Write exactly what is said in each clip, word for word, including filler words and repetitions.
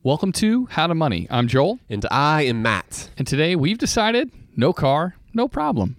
Welcome to How to Money. I'm Joel. And I am Matt. And today we've decided no car, no problem.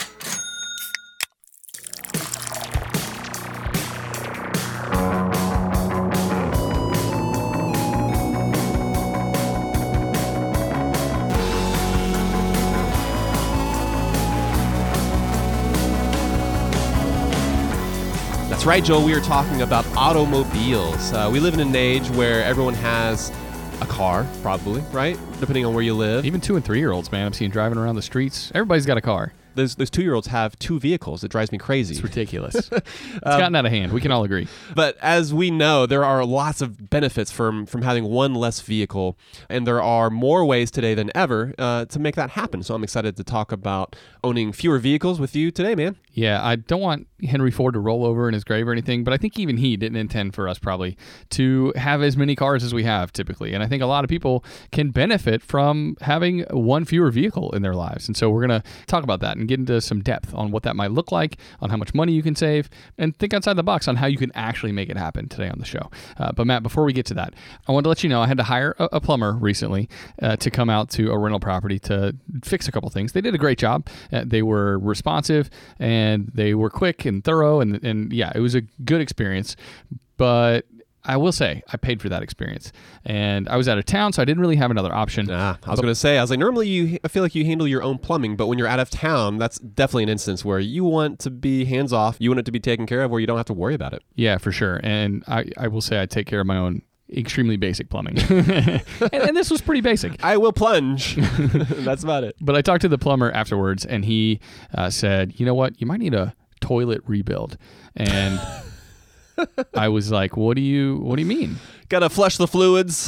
That's right, Joel. We are talking about automobiles. Uh, we live in an age where everyone has a car, probably, right? Depending on where you live. Even two and three-year-olds, man, I'm seeing driving around the streets. Everybody's got a car. Those, those two-year-olds have two vehicles. It drives me crazy. It's ridiculous. It's gotten out of hand. We can all agree. But as we know, there are lots of benefits from, from having one less vehicle, and there are more ways today than ever uh, to make that happen. So I'm excited to talk about owning fewer vehicles with you today, man. Yeah, I don't want Henry Ford to roll over in his grave or anything, but I think even he didn't intend for us probably to have as many cars as we have typically. And I think a lot of people can benefit from having one fewer vehicle in their lives. And so we're going to talk about that and get into some depth on what that might look like, on how much money you can save, and think outside the box on how you can actually make it happen today on the show. Uh, but Matt, before we get to that, I wanted to let you know I had to hire a, a plumber recently uh, to come out to a rental property to fix a couple things. They did a great job. Uh, they were responsive and they were quick and thorough, and and yeah, it was a good experience. But I will say, I paid for that experience, and I was out of town, so I didn't really have another option. Nah, I was going to say, I was like, normally you, I feel like you handle your own plumbing, but when you're out of town, that's definitely an instance where you want to be hands off, you want it to be taken care of, where you don't have to worry about it. Yeah, for sure. And I, I will say I take care of my own extremely basic plumbing. and, and this was pretty basic. I will plunge. That's about it. But I talked to the plumber afterwards, and he uh, said, you know what, you might need a toilet rebuild. And I was like, what do you what do you mean? Gotta flush the fluids.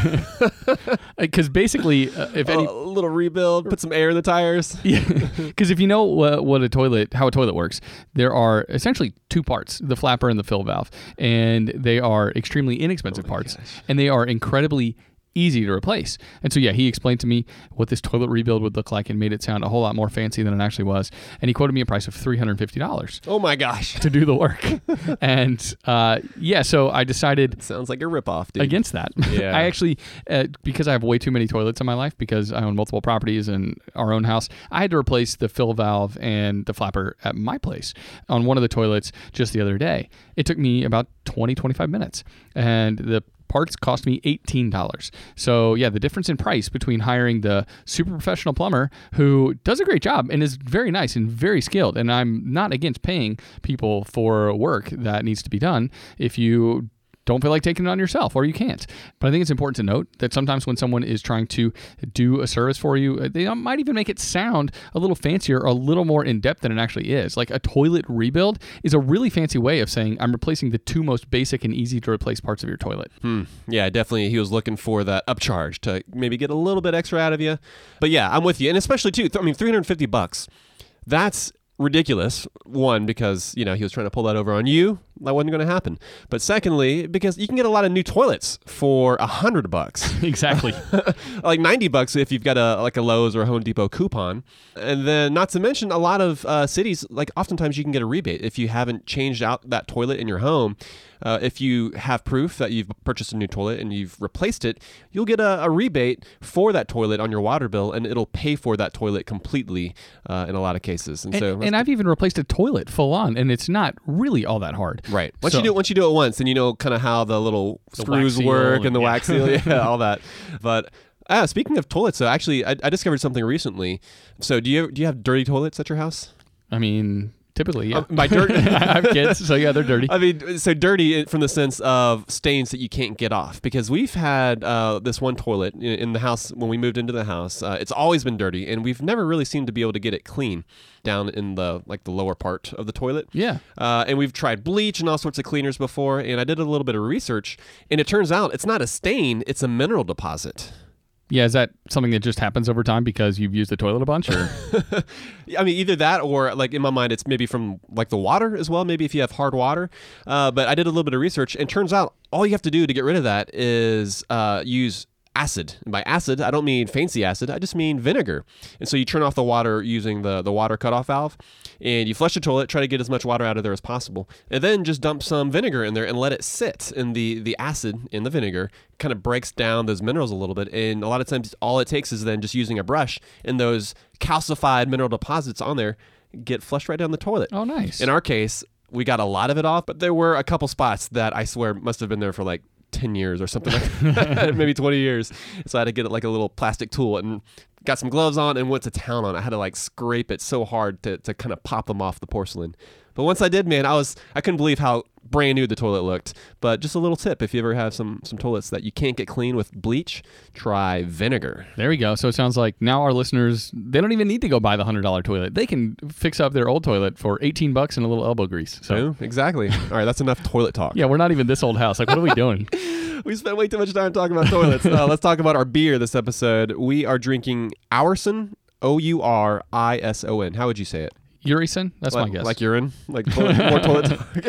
Because uh, basically, uh, if any... A little rebuild, put some air in the tires. Yeah, because if you know what, what a toilet, how a toilet works, there are essentially two parts, the flapper and the fill valve. And they are extremely inexpensive oh parts. Gosh. And they are incredibly easy to replace. And so, yeah, he explained to me what this toilet rebuild would look like and made it sound a whole lot more fancy than it actually was. And he quoted me a price of three hundred fifty dollars. Oh my gosh. To do the work. And uh, yeah, so I decided... It sounds like a ripoff, dude. Against that. Yeah. I actually, uh, because I have way too many toilets in my life, because I own multiple properties and our own house, I had to replace the fill valve and the flapper at my place on one of the toilets just the other day. It took me about twenty, twenty-five minutes. And the parts cost me eighteen dollars. So yeah, the difference in price between hiring the super professional plumber who does a great job and is very nice and very skilled, and I'm not against paying people for work that needs to be done if you don't feel like taking it on yourself, or you can't. But I think it's important to note that sometimes when someone is trying to do a service for you, they might even make it sound a little fancier or a little more in-depth than it actually is. Like a toilet rebuild is a really fancy way of saying I'm replacing the two most basic and easy to replace parts of your toilet. Hmm. Yeah, definitely. He was looking for that upcharge to maybe get a little bit extra out of you. But yeah, I'm with you. And especially too, I mean, three hundred fifty bucks. That's ridiculous. One, because, you know, he was trying to pull that over on you. That wasn't going to happen. But secondly, because you can get a lot of new toilets for a hundred bucks. Exactly. Like ninety bucks if you've got a like a Lowe's or a Home Depot coupon. And then not to mention a lot of uh, cities, like oftentimes you can get a rebate if you haven't changed out that toilet in your home. Uh, if you have proof that you've purchased a new toilet and you've replaced it, you'll get a, a rebate for that toilet on your water bill, and it'll pay for that toilet completely uh, in a lot of cases. And, and so, and I've even replaced a toilet full on, and it's not really all that hard. Right. Once so, you do it, once you do it once, then you know kind of how the little the screws work and, and the yeah. wax seal, yeah, all that. But ah, speaking of toilets, so actually, I, I discovered something recently. So do you do you have dirty toilets at your house? I mean, typically, yeah. Uh, by dirty, I have kids, so yeah, they're dirty. I mean, so dirty from the sense of stains that you can't get off. Because we've had uh, this one toilet in, in the house when we moved into the house. Uh, it's always been dirty, and we've never really seemed to be able to get it clean down in the like the lower part of the toilet. Yeah. Uh, and we've tried bleach and all sorts of cleaners before, and I did a little bit of research, and it turns out it's not a stain; it's a mineral deposit. Yeah, is that something that just happens over time because you've used the toilet a bunch? Or? I mean, either that or, like, in my mind, it's maybe from, like, the water as well, maybe if you have hard water. Uh, but I did a little bit of research, and turns out all you have to do to get rid of that is uh, use acid. And by acid, I don't mean fancy acid. I just mean vinegar. And so you turn off the water using the, the water cutoff valve, and you flush the toilet, try to get as much water out of there as possible, and then just dump some vinegar in there and let it sit. And the, the acid in the vinegar kind of breaks down those minerals a little bit. And a lot of times, all it takes is then just using a brush, and those calcified mineral deposits on there get flushed right down the toilet. Oh, nice. In our case, we got a lot of it off, but there were a couple spots that I swear must have been there for like ten years or something like that, maybe twenty years. So I had to get it like a little plastic tool and got some gloves on and went to town on it. I had to like scrape it so hard to, to kind of pop them off the porcelain. But once I did, man, I was I couldn't believe how brand new the toilet looked. But just a little tip, if you ever have some some toilets that you can't get clean with bleach, try vinegar. There we go. So it sounds like now our listeners, they don't even need to go buy the one hundred dollars toilet. They can fix up their old toilet for eighteen bucks and a little elbow grease. So Ooh, exactly. All right, that's enough toilet talk. yeah, we're not even this old house. Like, what are we doing? We spent way too much time talking about toilets. Uh, let's talk about our beer this episode. We are drinking Ourison, O U R I S O N. How would you say it? Urison? That's like, my guess. Like urine? Like toilet, more toilet talk?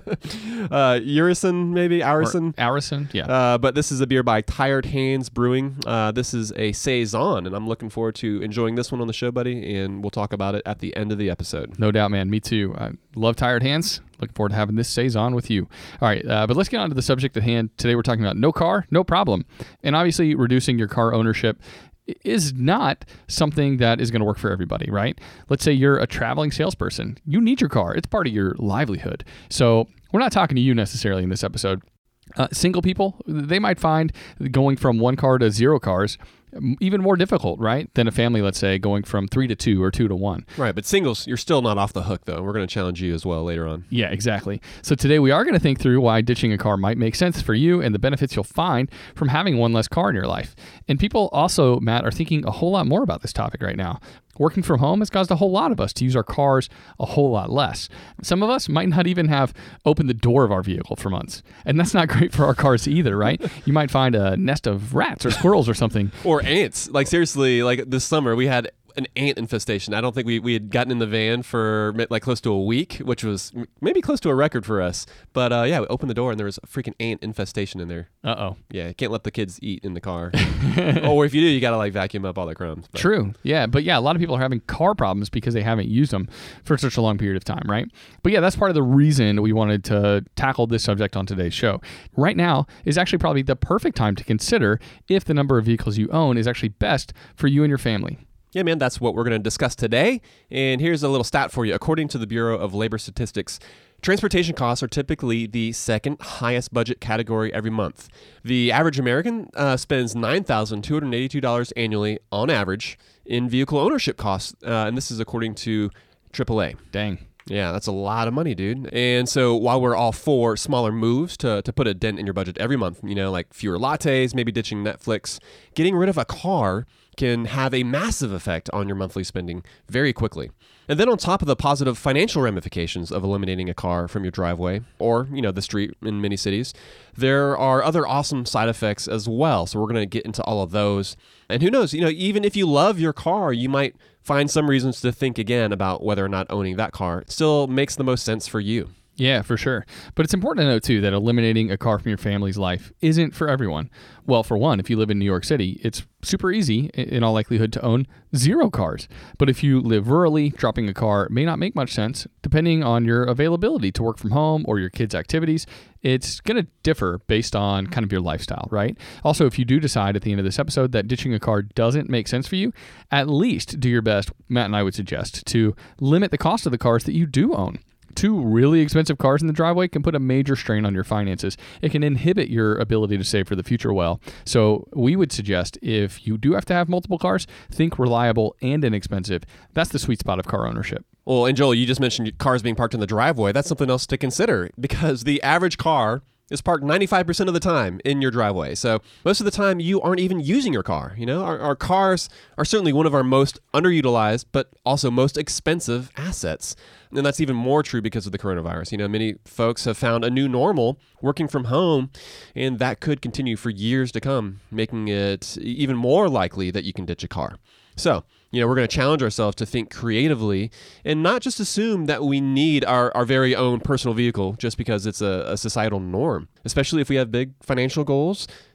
uh, Urison, maybe? Ourison? Ourison, yeah. Uh, but this is a beer by Tired Hands Brewing. Uh, this is a Saison, and I'm looking forward to enjoying this one on the show, buddy, and we'll talk about it at the end of the episode. No doubt, man. Me too. I love Tired Hands. Looking forward to having this Saison with you. All right, uh, but let's get on to the subject at hand. Today we're talking about no car, no problem. And obviously reducing your car ownership is not something that is going to work for everybody, right? Let's say you're a traveling salesperson. You need your car. It's part of your livelihood. So we're not talking to you necessarily in this episode. Uh, single people, they might find going from one car to zero cars even more difficult, right, than a family, let's say, going from three to two or two to one. Right, but singles, you're still not off the hook, though. We're going to challenge you as well later on. Yeah, exactly. So today we are going to think through why ditching a car might make sense for you and the benefits you'll find from having one less car in your life. And people also, Matt, are thinking a whole lot more about this topic right now. Working from home has caused a whole lot of us to use our cars a whole lot less. Some of us might not even have opened the door of our vehicle for months. And that's not great for our cars either, right? You might find a nest of rats or squirrels or something. Or ants. Like seriously, like this summer we had an ant infestation. I don't think we, we had gotten in the van for like close to a week, which was maybe close to a record for us. But uh, yeah, we opened the door and there was a freaking ant infestation in there. Uh-oh. Yeah, you can't let the kids eat in the car. Or if you do, you got to like vacuum up all the crumbs. But. True. Yeah. But yeah, a lot of people are having car problems because they haven't used them for such a long period of time, right? But yeah, that's part of the reason we wanted to tackle this subject on today's show. Right now is actually probably the perfect time to consider if the number of vehicles you own is actually best for you and your family. Yeah, man, that's what we're going to discuss today. And here's a little stat for you. According to the Bureau of Labor Statistics, transportation costs are typically the second highest budget category every month. The average American uh, spends nine thousand two hundred eighty-two dollars annually on average in vehicle ownership costs. Uh, and this is according to triple A. Dang. Yeah, that's a lot of money, dude. And so while we're all for smaller moves to, to put a dent in your budget every month, you know, like fewer lattes, maybe ditching Netflix, getting rid of a car can have a massive effect on your monthly spending very quickly. And then on top of the positive financial ramifications of eliminating a car from your driveway or, you know, the street in many cities, there are other awesome side effects as well. So we're going to get into all of those. And who knows, you know, even if you love your car, you might find some reasons to think again about whether or not owning that car still makes the most sense for you. Yeah, for sure. But it's important to note, too, that eliminating a car from your family's life isn't for everyone. Well, for one, if you live in New York City, it's super easy, in all likelihood, to own zero cars. But if you live rurally, dropping a car may not make much sense, depending on your availability to work from home or your kids' activities. It's going to differ based on kind of your lifestyle, right? Also, if you do decide at the end of this episode that ditching a car doesn't make sense for you, at least do your best, Matt and I would suggest, to limit the cost of the cars that you do own. Two really expensive cars in the driveway can put a major strain on your finances. It can inhibit your ability to save for the future well. So we would suggest if you do have to have multiple cars, think reliable and inexpensive. That's the sweet spot of car ownership. Well, and Joel, you just mentioned cars being parked in the driveway. That's something else to consider because the average car is parked ninety-five percent of the time in your driveway. So most of the time you aren't even using your car. You know, our, our cars are certainly one of our most underutilized, but also most expensive assets. And that's even more true because of the coronavirus. You know, many folks have found a new normal working from home, and that could continue for years to come, making it even more likely that you can ditch a car. So, you know, we're going to challenge ourselves to think creatively and not just assume that we need our, our very own personal vehicle just because it's a, a societal norm, especially if we have big financial goals.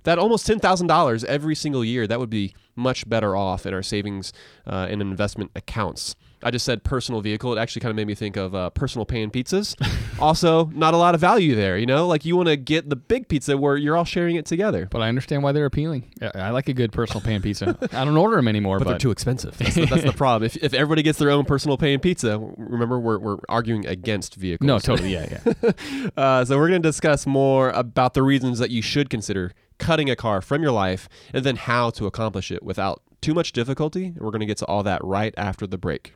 that almost ten thousand dollars every single year, that would be much better off in our savings uh, and investment accounts. I just said personal vehicle. It actually kind of made me think of uh, personal pan pizzas. Also, not a lot of value there, you know? Like, you want to get the big pizza where you're all sharing it together. But I understand why they're appealing. I like a good personal pan pizza. I don't order them anymore, but, but they're too expensive. That's the, that's the problem. If, if everybody gets their own personal pan pizza, remember, we're, we're arguing against vehicles. No, totally, yeah, yeah. uh, so we're going to discuss more about the reasons that you should consider cutting a car from your life and then how to accomplish it without too much difficulty. We're going to get to all that right after the break.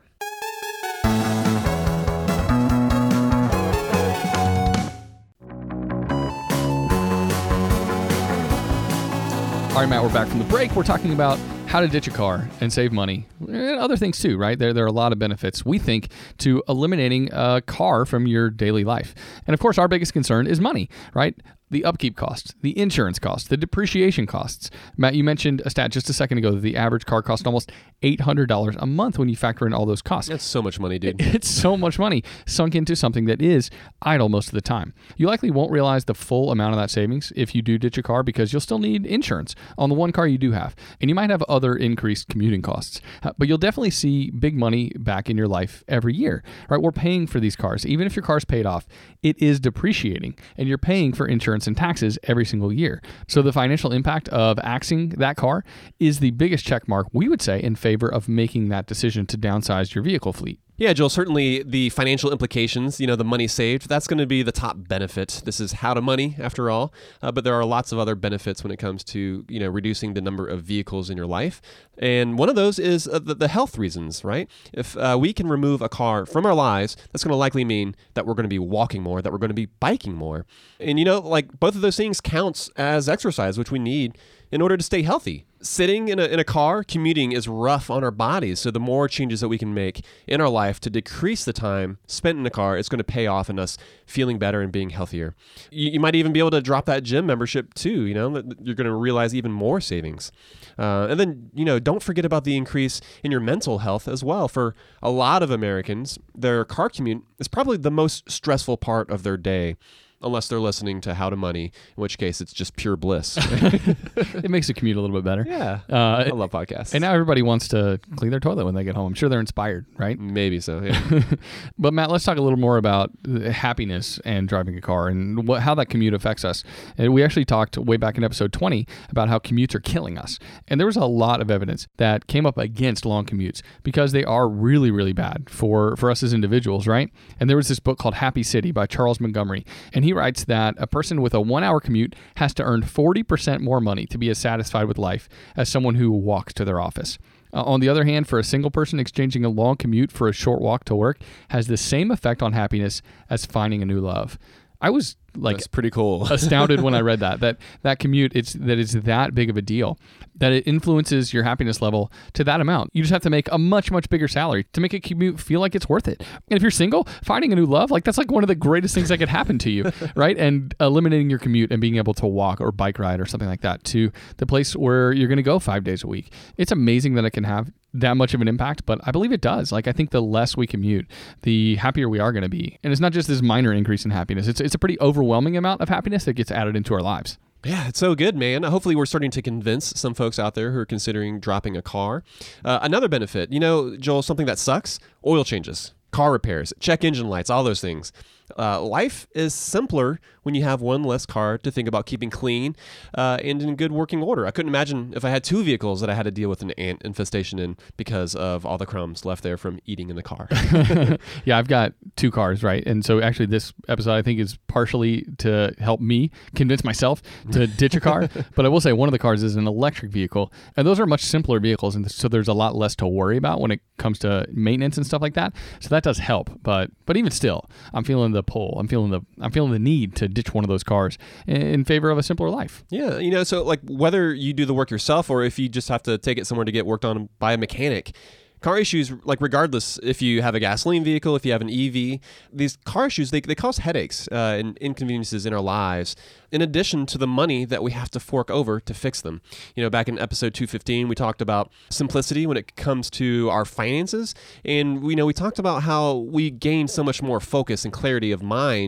All right, Matt, we're back from the break. We're talking about how to ditch a car and save money. And other things too, right? There, there are a lot of benefits, we think, to eliminating a car from your daily life. And of course, our biggest concern is money, right? The upkeep costs, the insurance costs, the depreciation costs. Matt, you mentioned a stat just a second ago that the average car costs almost eight hundred dollars a month when you factor in all those costs. That's so much money, dude. It's so much money sunk into something that is idle most of the time. You likely won't realize the full amount of that savings if you do ditch a car because you'll still need insurance on the one car you do have. And you might have other increased commuting costs. Uh, but you'll definitely see big money back in your life every year, right? We're paying for these cars. Even if your car's paid off, it is depreciating and you're paying for insurance and taxes every single year. So the financial impact of axing that car is the biggest check mark, we would say, in favor of making that decision to downsize your vehicle fleet. Yeah, Joel, certainly the financial implications, you know, the money saved, that's going to be the top benefit. This is how to money, after all. Uh, but there are lots of other benefits when it comes to, you know, reducing the number of vehicles in your life. And one of those is uh, the, the health reasons, right? If uh, we can remove a car from our lives, that's going to likely mean that we're going to be walking more, that we're going to be biking more. And, you know, like both of those things counts as exercise, which we need in order to stay healthy. Sitting in a, in a car, commuting is rough on our bodies. So the more changes that we can make in our life to decrease the time spent in a car, it's going to pay off in us feeling better and being healthier. You, you might even be able to drop that gym membership too. You know, you're going to realize even more savings. Uh, and then, you know, don't forget about the increase in your mental health as well. For a lot of Americans, their car commute is probably the most stressful part of their day. Unless they're listening to How to Money, in which case it's just pure bliss. It makes the commute a little bit better. Yeah. Uh, I love podcasts. And now everybody wants to clean their toilet when they get home. I'm sure they're inspired, right? Maybe so, yeah. But Matt, let's talk a little more about happiness and driving a car and what, how that commute affects us. And we actually talked way back in episode twenty about how commutes are killing us. And there was a lot of evidence that came up against long commutes because they are really, really bad for, for us as individuals, right? And there was this book called Happy City by Charles Montgomery. And he writes that a person with a one-hour commute has to earn forty percent more money to be as satisfied with life as someone who walks to their office. Uh, on the other hand, for a single person, exchanging a long commute for a short walk to work has the same effect on happiness as finding a new love. I was like That's pretty cool. astounded when I read that, that that commute, it's that it's that big of a deal, that it influences your happiness level to that amount. You just have to make a much, much bigger salary to make a commute feel like it's worth it. And if you're single, finding a new love, like that's like one of the greatest things that could happen to you, right? And eliminating your commute and being able to walk or bike ride or something like that to the place where you're going to go five days a week. It's amazing that it can have that much of an impact, but I believe it does. Like, I think the less we commute, the happier we are going to be. And it's not just this minor increase in happiness. It's it's a pretty overwhelming amount of happiness that gets added into our lives. Yeah, it's so good, man. Hopefully we're starting to convince some folks out there who are considering dropping a car. Uh, another benefit, you know, Joel, something that sucks, oil changes, car repairs, check engine lights, all those things. Uh, life is simpler when you have one less car to think about keeping clean uh, and in good working order. I couldn't imagine if I had two vehicles that I had to deal with an ant infestation in because of all the crumbs left there from eating in the car. Yeah, I've got two cars, right? And so actually this episode, I think, is partially to help me convince myself to ditch a car. But I will say one of the cars is an electric vehicle. And those are much simpler vehicles. And so there's a lot less to worry about when it comes to maintenance and stuff like that. So that does help. But but even still, I'm feeling the pull. I'm feeling the I'm feeling the need to ditch one of those cars in favor of a simpler life. Yeah, you know, so like whether you do the work yourself or if you just have to take it somewhere to get worked on by a mechanic, car issues, like regardless if you have a gasoline vehicle, if you have an E V, these car issues, they, they cause headaches uh, and inconveniences in our lives, in addition to the money that we have to fork over to fix them. You know, back in episode two fifteen, we talked about simplicity when it comes to our finances. And, we know, we talked about how we gain so much more focus and clarity of mind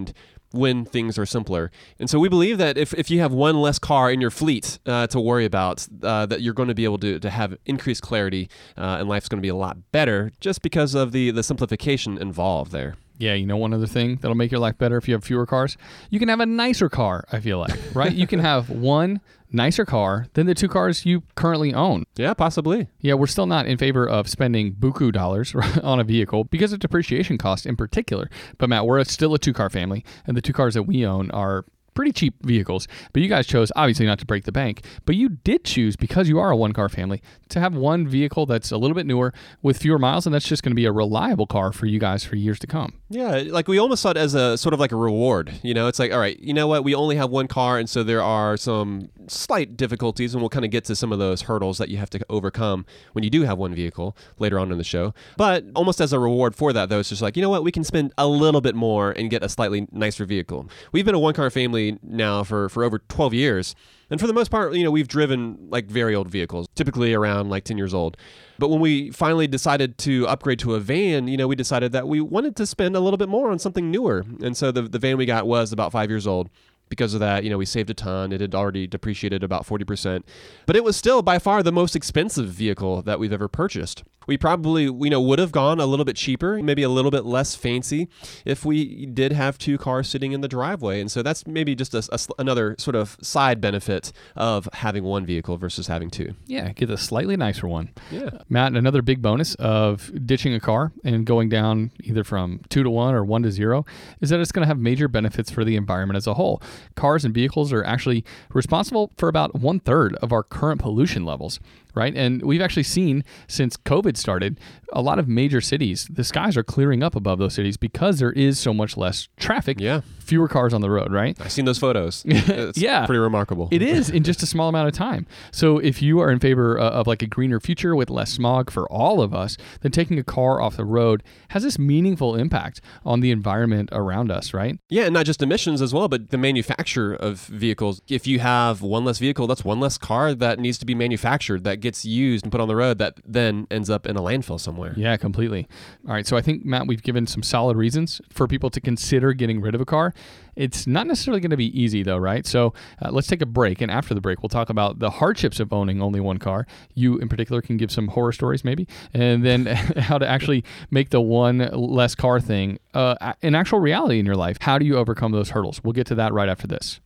when things are simpler. And so we believe that if, if you have one less car in your fleet uh, to worry about, uh, that you're going to be able to, to have increased clarity uh, and life's going to be a lot better just because of the, the simplification involved there. Yeah, you know one other thing that'll make your life better if you have fewer cars? You can have a nicer car, I feel like, right? You can have one nicer car than the two cars you currently own. Yeah, possibly. Yeah, we're still not in favor of spending buku dollars on a vehicle because of depreciation costs in particular. But Matt, we're still a two-car family, and the two cars that we own are pretty cheap vehicles. But you guys chose, obviously, not to break the bank, but you did choose, because you are a one-car family, to have one vehicle that's a little bit newer with fewer miles, and that's just going to be a reliable car for you guys for years to come. Yeah, like we almost saw it as a sort of like a reward. You know, it's like, all right, you know what? We only have one car, and so there are some slight difficulties, and we'll kind of get to some of those hurdles that you have to overcome when you do have one vehicle later on in the show. But almost as a reward for that, though, it's just like, you know what? We can spend a little bit more and get a slightly nicer vehicle. We've been a one-car family now for, for over twelve years. And for the most part, you know, we've driven like very old vehicles, typically around like ten years old. But when we finally decided to upgrade to a van, you know, we decided that we wanted to spend a little bit more on something newer. And so the, the van we got was about five years old. Because of that, you know, we saved a ton. It had already depreciated about forty percent. But it was still by far the most expensive vehicle that we've ever purchased. We probably, you know, would have gone a little bit cheaper, maybe a little bit less fancy if we did have two cars sitting in the driveway. And so that's maybe just a, a, another sort of side benefit of having one vehicle versus having two. Yeah, get a slightly nicer one. Yeah. Matt, another big bonus of ditching a car and going down either from two to one or one to zero is that it's going to have major benefits for the environment as a whole. Cars and vehicles are actually responsible for about one third of our current pollution levels, right? And we've actually seen since COVID started, a lot of major cities, the skies are clearing up above those cities because there is so much less traffic, yeah. fewer cars on the road, right? I've seen those photos. It's yeah. pretty remarkable. It is in just a small amount of time. So if you are in favor uh, of like a greener future with less smog for all of us, then taking a car off the road has this meaningful impact on the environment around us, right? Yeah, and not just emissions as well, but the manufacture of vehicles. If you have one less vehicle, that's one less car that needs to be manufactured, that gets used and put on the road, that then ends up in a landfill somewhere. Yeah, completely. All right, so I think, Matt, we've given some solid reasons for people to consider getting rid of a car. It's not necessarily going to be easy, though, right? So uh, let's take a break, and after the break, we'll talk about the hardships of owning only one car. You, in particular, can give some horror stories, maybe, and then how to actually make the one less car thing uh, an actual reality in your life. How do you overcome those hurdles? We'll get to that right after this.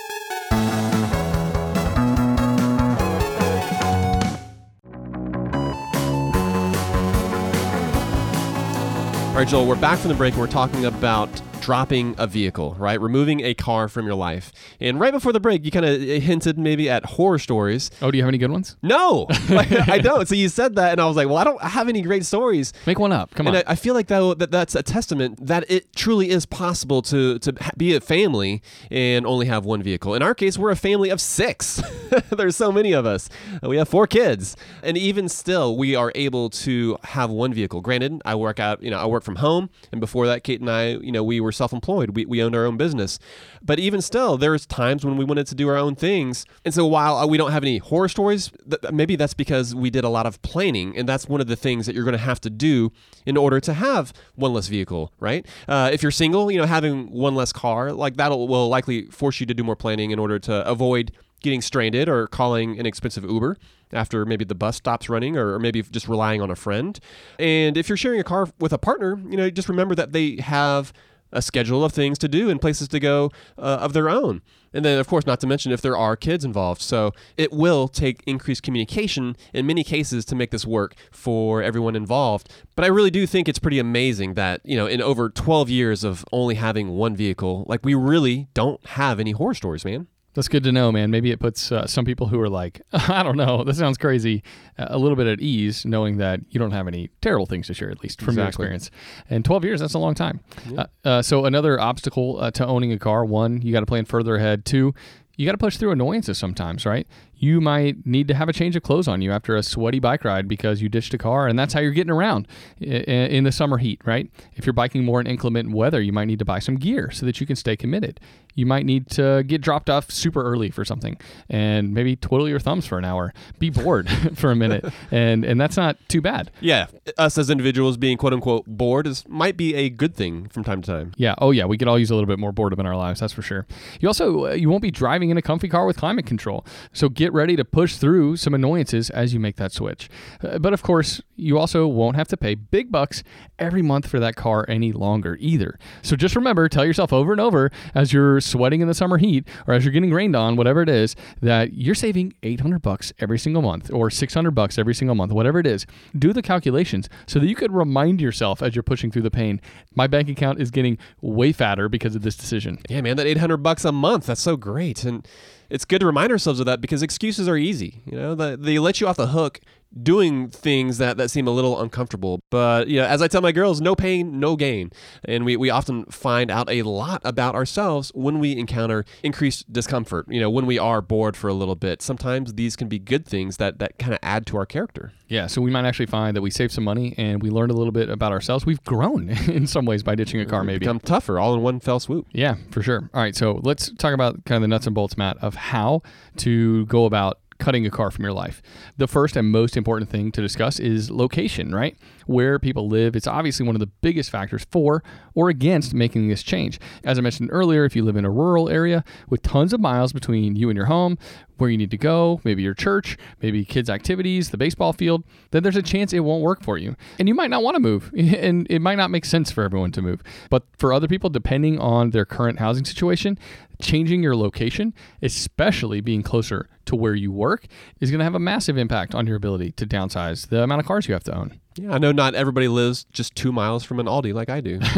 All right, Joel, we're back from the break and we're talking about dropping a vehicle, right? Removing a car from your life. And right before the break, you kind of hinted maybe at horror stories. Oh, do you have any good ones? No, I don't. So you said that and I was like, well, I don't have any great stories. Make one up. Come and on. I, I feel like that, that that's a testament that it truly is possible to, to be a family and only have one vehicle. In our case, we're a family of six. There's so many of us. We have four kids. And even still, we are able to have one vehicle. Granted, I work out, you know, I work from home. And before that, Kate and I, you know, we were self-employed. We, we owned our own business. But even still, there's times when we wanted to do our own things. And so while we don't have any horror stories, th- maybe that's because we did a lot of planning. And that's one of the things that you're going to have to do in order to have one less vehicle, right? Uh, if you're single, you know, having one less car, like that will likely force you to do more planning in order to avoid getting stranded or calling an expensive Uber after maybe the bus stops running, or maybe just relying on a friend. And if you're sharing a car with a partner, you know, just remember that they have a schedule of things to do and places to go uh, of their own. And then, of course, not to mention if there are kids involved. So it will take increased communication in many cases to make this work for everyone involved. But I really do think it's pretty amazing that, you know, in over twelve years of only having one vehicle, like we really don't have any horror stories, man. That's good to know, man. Maybe it puts uh, some people who are like, I don't know, that sounds crazy, uh, a little bit at ease, knowing that you don't have any terrible things to share, at least from exactly. your experience. And twelve years, that's a long time. Yeah. Uh, uh, so another obstacle uh, to owning a car, one, you got to plan further ahead. Two, you got to push through annoyances sometimes, right? You might need to have a change of clothes on you after a sweaty bike ride because you ditched a car, and that's how you're getting around in the summer heat, right? If you're biking more in inclement weather, you might need to buy some gear so that you can stay committed. You might need to get dropped off super early for something and maybe twiddle your thumbs for an hour, be bored for a minute, and and that's not too bad. Yeah, us as individuals being quote unquote bored is might be a good thing from time to time. Yeah, oh yeah, we could all use a little bit more boredom in our lives, that's for sure. You also, uh, you won't be driving in a comfy car with climate control, so get ready to push through some annoyances as you make that switch. Uh, but of course, you also won't have to pay big bucks every month for that car any longer either. So just remember, tell yourself over and over as you're sweating in the summer heat or as you're getting rained on, whatever it is, that you're saving eight hundred bucks every single month or six hundred bucks every single month, whatever it is. Do the calculations so that you could remind yourself as you're pushing through the pain, my bank account is getting way fatter because of this decision. Yeah, man, that eight hundred bucks a month, that's so great. And it's good to remind ourselves of that because excuses are easy. You know, they, they let you off the hook doing things that, that seem a little uncomfortable. But, you know, as I tell my girls, no pain, no gain. And we, we often find out a lot about ourselves when we encounter increased discomfort, you know, when we are bored for a little bit. Sometimes these can be good things that, that kind of add to our character. Yeah, so we might actually find that we saved some money and we learned a little bit about ourselves. We've grown in some ways by ditching a car, maybe. Become tougher all in one fell swoop. Yeah, for sure. All right, so let's talk about kind of the nuts and bolts, Matt, of how to go about cutting a car from your life. The first and most important thing to discuss is location, right? Where people live. It's obviously one of the biggest factors for or against making this change. As I mentioned earlier, if you live in a rural area with tons of miles between you and your home, where you need to go, maybe your church, maybe kids' activities, the baseball field, then there's a chance it won't work for you. And you might not want to move, and it might not make sense for everyone to move. But for other people, depending on their current housing situation, changing your location, especially being closer to where you work, is going to have a massive impact on your ability to downsize the amount of cars you have to own. Yeah, I know not everybody lives just two miles from an Aldi like I do.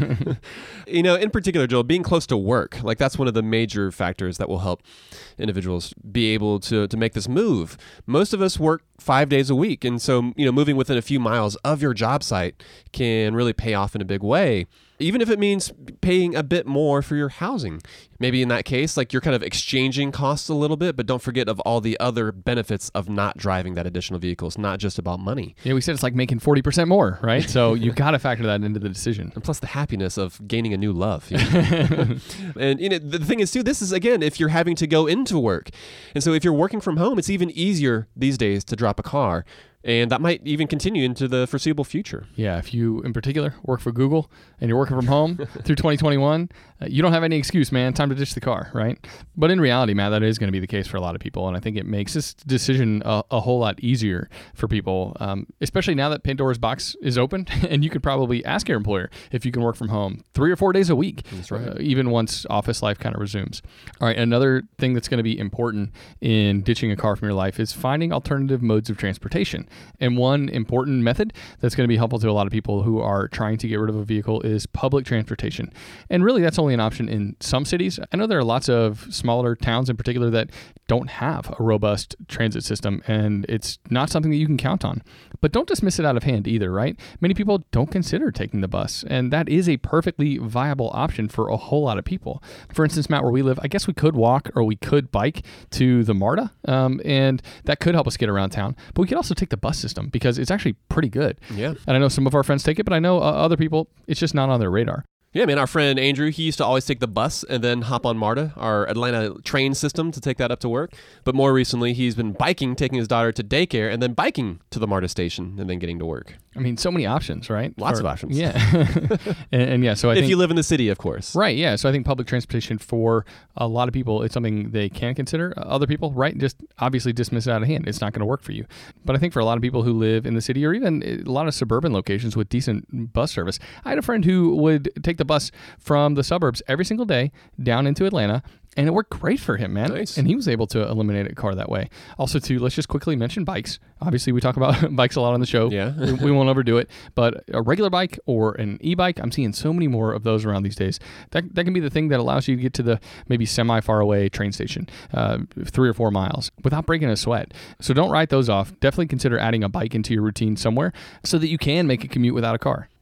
You know, in particular, Joel, being close to work, like that's one of the major factors that will help individuals be able to, to make this move. Most of us work five days a week. And so, you know, moving within a few miles of your job site can really pay off in a big way. Even if it means paying a bit more for your housing. Maybe in that case, like you're kind of exchanging costs a little bit, but don't forget of all the other benefits of not driving that additional vehicle. It's not just about money. Yeah, we said it's like making forty percent more, right? So you got to factor that into the decision. And plus the happiness of gaining a new love. You know? And you know, the thing is too, this is again, if you're having to go into work. And so if you're working from home, it's even easier these days to drop a car. And that might even continue into the foreseeable future. Yeah, if you, in particular, work for Google and you're working from home through twenty twenty-one, uh, you don't have any excuse, man. Time to ditch the car, right? But in reality, Matt, that is going to be the case for a lot of people. And I think it makes this decision a, a whole lot easier for people, um, especially now that Pandora's box is open. And you could probably ask your employer if you can work from home three or four days a week, that's right. uh, even once office life kind of resumes. All right, another thing that's going to be important in ditching a car from your life is finding alternative modes of transportation. And one important method that's going to be helpful to a lot of people who are trying to get rid of a vehicle is public transportation. And really, that's only an option in some cities. I know there are lots of smaller towns in particular that don't have a robust transit system, and it's not something that you can count on. But don't dismiss it out of hand either, right? Many people don't consider taking the bus, and that is a perfectly viable option for a whole lot of people. For instance, Matt, where we live, I guess we could walk or we could bike to the MARTA, um, and that could help us get around town. But we could also take the bus system because it's actually pretty good. Yeah. And I know some of our friends take it, but I know uh, other people, it's just not on their radar. Yeah, man, our friend Andrew, he used to always take the bus and then hop on MARTA, our Atlanta train system, to take that up to work. But more recently, he's been biking, taking his daughter to daycare, and then biking to the MARTA station and then getting to work. I mean, so many options, right? Lots or, of options. Yeah. and, and yeah, so I if think... you live in the city, of course. Right, yeah. So I think public transportation for a lot of people, it's something they can consider. Other people, right, just obviously dismiss it out of hand. It's not going to work for you. But I think for a lot of people who live in the city or even a lot of suburban locations with decent bus service, I had a friend who would take the bus from the suburbs every single day down into Atlanta, and it worked great for him, man. Nice. And he was able to eliminate a car that way. Also, too, let's just quickly mention bikes. Obviously, we talk about bikes a lot on the show. Yeah. we, we won't overdo it. But a regular bike or an e-bike, I'm seeing so many more of those around these days. That that can be the thing that allows you to get to the maybe semi-far away train station, uh, three or four miles, without breaking a sweat. So don't write those off. Definitely consider adding a bike into your routine somewhere so that you can make a commute without a car.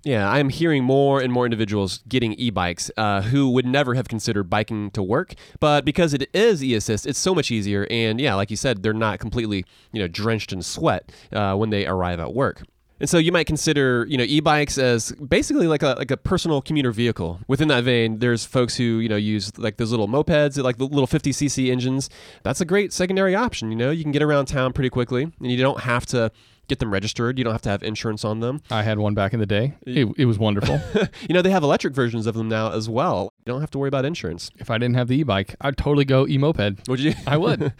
Yeah, I'm hearing more and more individuals getting e-bikes uh, who would never have considered biking to work, but because it is e-assist, it's so much easier. And yeah, like you said, they're not completely, you know, drenched in sweat uh, when they arrive at work. And so you might consider, you know, e-bikes as basically like a like a personal commuter vehicle. Within that vein, there's folks who, you know, use like those little mopeds, like the little fifty c c engines. That's a great secondary option. You know, you can get around town pretty quickly, and you don't have to get them registered. You don't have to have insurance on them. I had one back in the day. It, it was wonderful. You know, they have electric versions of them now as well. You don't have to worry about insurance. If I didn't have the e-bike, I'd totally go e-moped. Would you? I would.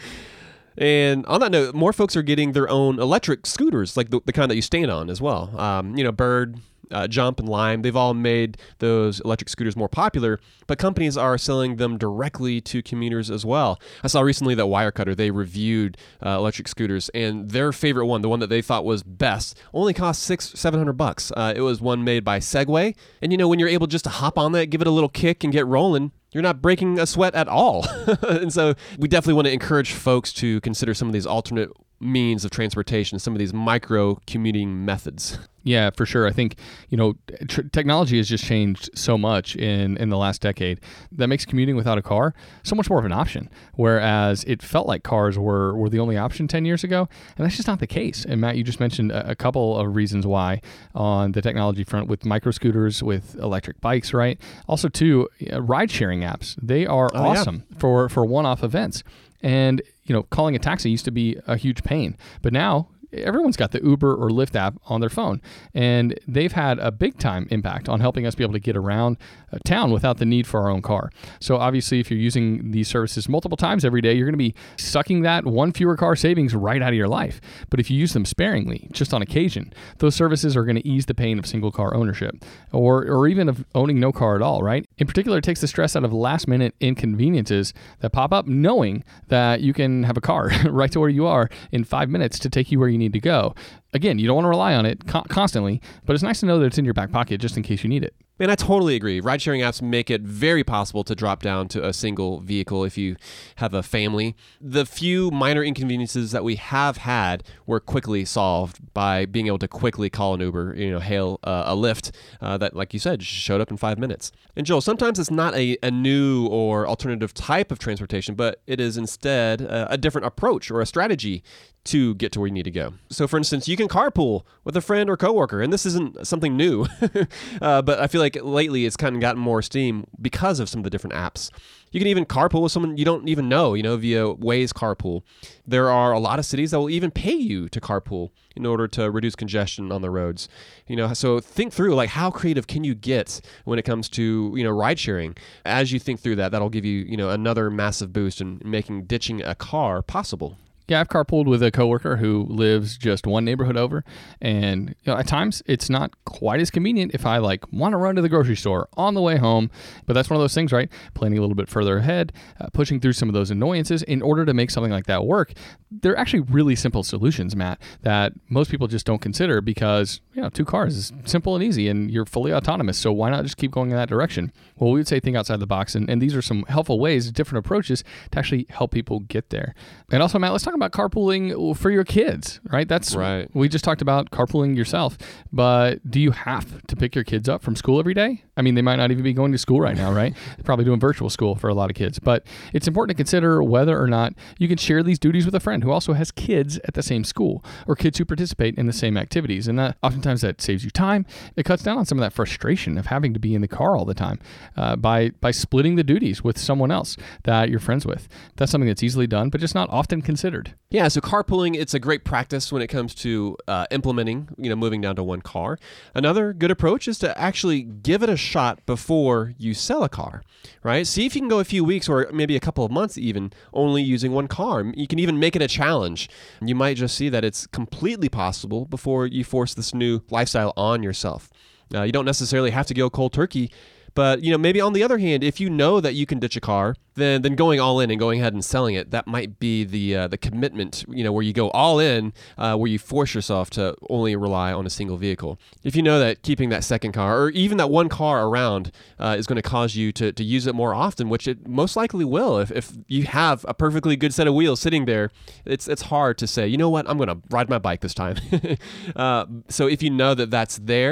And on that note, more folks are getting their own electric scooters, like the, the kind that you stand on as well. Um, you know, Bird, uh, Jump, and Lime, they've all made those electric scooters more popular, but companies are selling them directly to commuters as well. I saw recently that Wirecutter, they reviewed uh, electric scooters, and their favorite one, the one that they thought was best, only cost six, seven hundred bucks. Uh, it was one made by Segway, and you know, when you're able just to hop on that, give it a little kick, and get rolling, you're not breaking a sweat at all. And so we definitely want to encourage folks to consider some of these alternate means of transportation, some of these micro commuting methods. Yeah, for sure. I think, you know, tr- technology has just changed so much in, in the last decade that makes commuting without a car so much more of an option. Whereas it felt like cars were, were the only option ten years ago. And that's just not the case. And Matt, you just mentioned a, a couple of reasons why on the technology front with micro scooters, with electric bikes, right? Also, too, uh, ride sharing apps. They are oh, awesome yeah. for, for one-off events. And, you know, calling a taxi used to be a huge pain. But now everyone's got the Uber or Lyft app on their phone, and they've had a big time impact on helping us be able to get around a town without the need for our own car. So obviously, if you're using these services multiple times every day, you're going to be sucking that one fewer car savings right out of your life. But if you use them sparingly, just on occasion, those services are going to ease the pain of single car ownership, or or even of owning no car at all, right? In particular, it takes the stress out of last minute inconveniences that pop up knowing that you can have a car right to where you are in five minutes to take you where you need to go. Again, you don't want to rely on it co- constantly, but it's nice to know that it's in your back pocket just in case you need it. Man, I totally agree. Ride-sharing apps make it very possible to drop down to a single vehicle if you have a family. The few minor inconveniences that we have had were quickly solved by being able to quickly call an Uber, you know, hail uh, a Lyft uh, that, like you said, showed up in five minutes. And Joel, sometimes it's not a, a new or alternative type of transportation, but it is instead a, a different approach or a strategy to get to where you need to go. So for instance, you can carpool with a friend or coworker, and this isn't something new, uh, but I feel like lately it's kind of gotten more steam because of some of the different apps. You can even carpool with someone you don't even know, you know, via Waze Carpool. There are a lot of cities that will even pay you to carpool in order to reduce congestion on the roads. You know, so think through, like, how creative can you get when it comes to, you know, ride sharing? As you think through that, that'll give you, you know, another massive boost in making ditching a car possible. Yeah, I've carpooled with a coworker who lives just one neighborhood over, and you know, at times it's not quite as convenient if I like want to run to the grocery store on the way home. But that's one of those things, right? Planning a little bit further ahead, uh, pushing through some of those annoyances in order to make something like that work. They're actually really simple solutions, Matt, that most people just don't consider because, you know, two cars is simple and easy, and you're fully autonomous. So why not just keep going in that direction? Well, we would say think outside the box, and, and these are some helpful ways, different approaches to actually help people get there. And also, Matt, let's talk about carpooling for your kids, right? That's right. We just talked about carpooling yourself, but do you have to pick your kids up from school every day? I mean, they might not even be going to school right now, right? They're probably doing virtual school for a lot of kids, but it's important to consider whether or not you can share these duties with a friend who also has kids at the same school or kids who participate in the same activities. And that oftentimes that saves you time. It cuts down on some of that frustration of having to be in the car all the time uh, by, by splitting the duties with someone else that you're friends with. That's something that's easily done, but just not often considered. Yeah, so carpooling, it's a great practice when it comes to uh, implementing, you know, moving down to one car. Another good approach is to actually give it a shot before you sell a car, right? See if you can go a few weeks or maybe a couple of months even only using one car. You can even make it a challenge. You might just see that it's completely possible before you force this new lifestyle on yourself. Uh, you don't necessarily have to go cold turkey. But, you know, maybe on the other hand, if you know that you can ditch a car, then then going all in and going ahead and selling it, that might be the uh, the commitment, you know, where you go all in, uh, where you force yourself to only rely on a single vehicle. If you know that keeping that second car or even that one car around uh, is going to cause you to, to use it more often, which it most likely will. If, if you have a perfectly good set of wheels sitting there, it's it's hard to say, you know what, I'm going to ride my bike this time. uh, so if you know that that's there,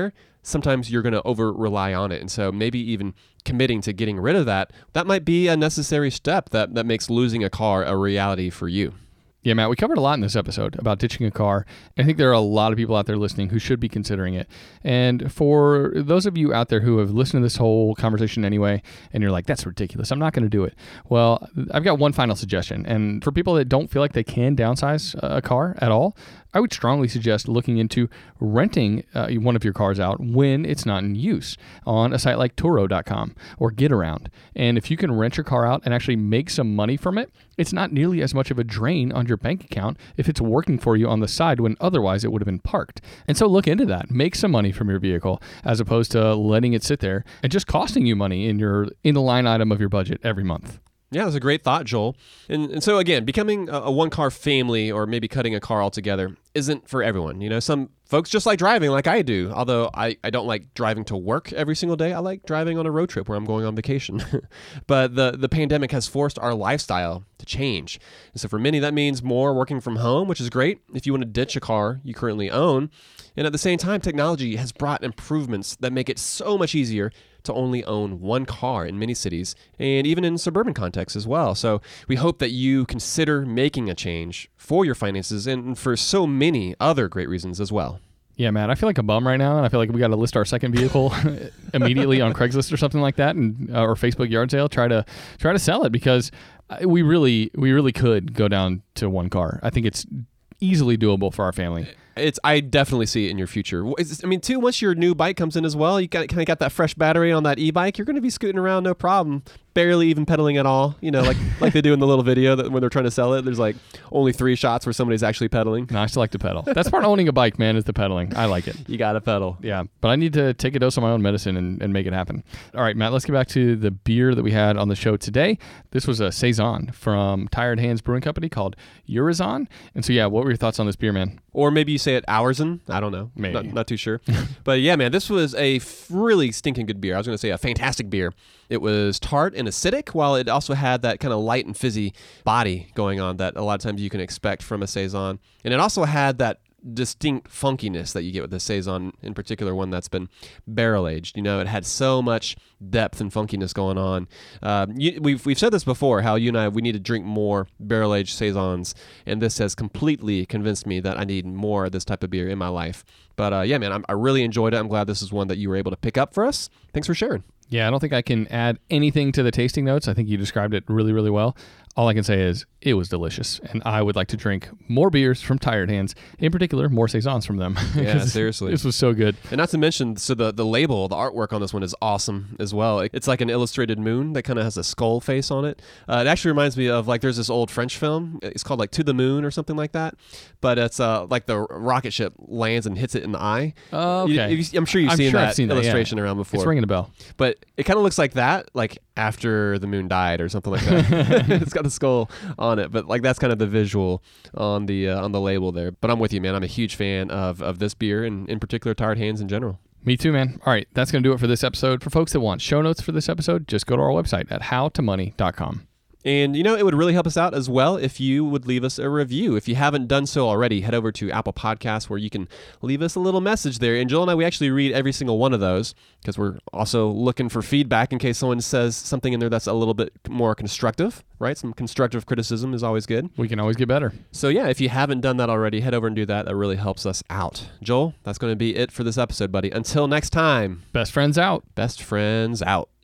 sometimes you're going to over rely on it. And so maybe even committing to getting rid of that, that might be a necessary step that, that makes losing a car a reality for you. Yeah, Matt, we covered a lot in this episode about ditching a car. I think there are a lot of people out there listening who should be considering it. And for those of you out there who have listened to this whole conversation anyway, and you're like, that's ridiculous, I'm not going to do it. Well, I've got one final suggestion. And for people that don't feel like they can downsize a car at all, I would strongly suggest looking into renting uh, one of your cars out when it's not in use on a site like Turo dot com or Getaround. And if you can rent your car out and actually make some money from it, it's not nearly as much of a drain on your bank account if it's working for you on the side when otherwise it would have been parked. And so look into that. Make some money from your vehicle as opposed to letting it sit there and just costing you money in your in the line item of your budget every month. Yeah, that's a great thought, Joel. And and so again, becoming a, a one-car family or maybe cutting a car altogether isn't for everyone. You know, some folks just like driving like I do, although I, I don't like driving to work every single day. I like driving on a road trip where I'm going on vacation. But the, the pandemic has forced our lifestyle to change. And so for many, that means more working from home, which is great if you want to ditch a car you currently own. And at the same time, technology has brought improvements that make it so much easier to only own one car in many cities and even in suburban contexts as well. So we hope that you consider making a change for your finances and for so many other great reasons as well. Yeah, man, I feel like a bum right now, and I feel like we got to list our second vehicle immediately on Craigslist or something like that, and uh, or Facebook yard sale. Try to try to sell it because we really we really could go down to one car. I think it's easily doable for our family. It's I definitely see it in your future. It's, I mean, too, once your new bike comes in as well, you got kind of got that fresh battery on that e-bike. You're going to be scooting around no problem, barely even pedaling at all. You know, like like they do in the little video that when they're trying to sell it. There's like only three shots where somebody's actually pedaling. No, I still like to pedal. That's part of owning a bike, man, is the pedaling. I like it. You got to pedal. Yeah, but I need to take a dose of my own medicine and, and make it happen. All right, Matt, let's get back to the beer that we had on the show today. This was a Saison from Tired Hands Brewing Company called Urazon. And so, yeah, what were your thoughts on this beer, man? Or maybe you say it Hourson. I don't know. Maybe. Not, not too sure. But yeah, man, this was a f- really stinking good beer. I was going to say a fantastic beer. It was tart and acidic, while it also had that kind of light and fizzy body going on that a lot of times you can expect from a Saison. And it also had that distinct funkiness that you get with the Saison, in particular one that's been barrel aged. You know, it had so much depth and funkiness going on. Uh, you, we've we've said this before, how you and I, we need to drink more barrel aged Saisons, and this has completely convinced me that I need more of this type of beer in my life. But uh, yeah, man, I'm, I really enjoyed it. I'm glad this is one that you were able to pick up for us. Thanks for sharing. Yeah, I don't think I can add anything to the tasting notes. I think you described it really, really well. All I can say is it was delicious, and I would like to drink more beers from Tired Hands, in particular, more Saisons from them. Yeah, seriously. This was so good. And not to mention, so the, the label, the artwork on this one is awesome as well. It's like an illustrated moon that kind of has a skull face on it. Uh, it actually reminds me of, like, there's this old French film. It's called, like, To the Moon or something like that. But it's uh, like the rocket ship lands and hits it in the eye. Oh, okay. You, I'm sure you've I'm seen sure that I've seen that, illustration yeah. around before. It's ringing a bell. But it kind of looks like that, like after the moon died or something like that. It's got the skull on it, but like that's kind of the visual on the uh, on the label there. But I'm with you, man. I'm a huge fan of of this beer and in particular Tired Hands in general. Me too, man. All right, that's going to do it for this episode. For folks that want show notes for this episode, just go to our website at how to money dot com. And, you know, it would really help us out as well if you would leave us a review. If you haven't done so already, head over to Apple Podcasts where you can leave us a little message there. And Joel and I, we actually read every single one of those because we're also looking for feedback in case someone says something in there that's a little bit more constructive, right? Some constructive criticism is always good. We can always get better. So, yeah, if you haven't done that already, head over and do that. That really helps us out. Joel, that's going to be it for this episode, buddy. Until next time. Best friends out. Best friends out.